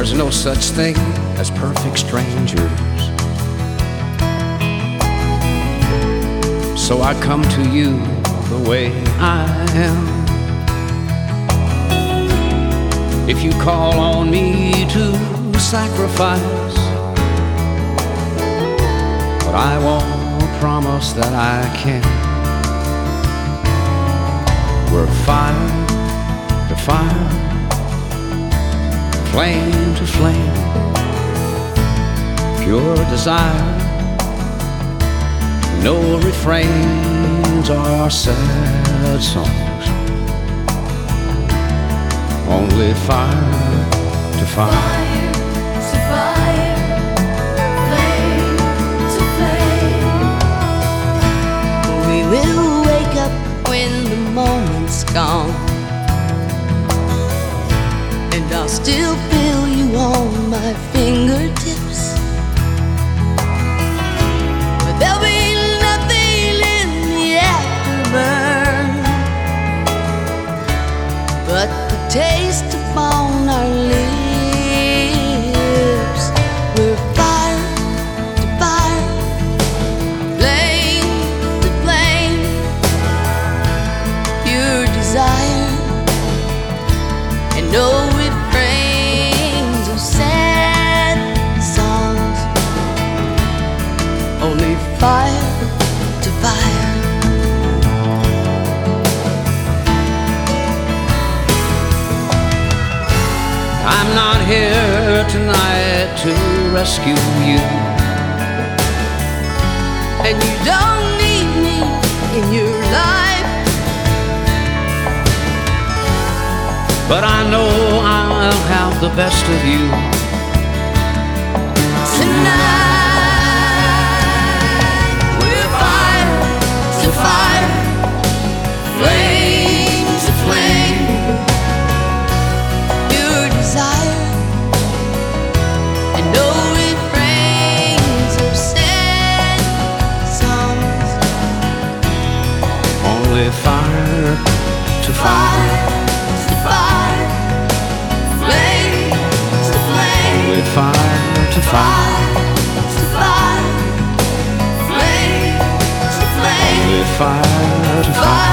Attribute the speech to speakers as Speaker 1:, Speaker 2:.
Speaker 1: There's no such thing as perfect strangers. So I come to you the way I am. If you call on me to sacrifice, but I won't promise that I can. We're fire to fire, flame to flame, pure desire. No refrains or sad songs, only fire to fire.
Speaker 2: We'll wake up when the moment's gone, and I'll still feel you on my fingertips. But there'll be nothing in the afterburn but the taste upon our lips. We're fire to fire, flame to flame, pure desire, and no refrains of sad songs, only fire to fire.
Speaker 1: I'm not here tonight to rescue you,
Speaker 2: And you don't need me in your life,
Speaker 1: but I know I'll have the best of you
Speaker 2: tonight. We're fire to fire, flame to flame, pure desire, and no refrains of sad songs,
Speaker 1: only fire to fire,
Speaker 2: to fire, flame to flame,
Speaker 1: only fire to fire,
Speaker 2: to fire, flame to flame,
Speaker 1: only fire to fire.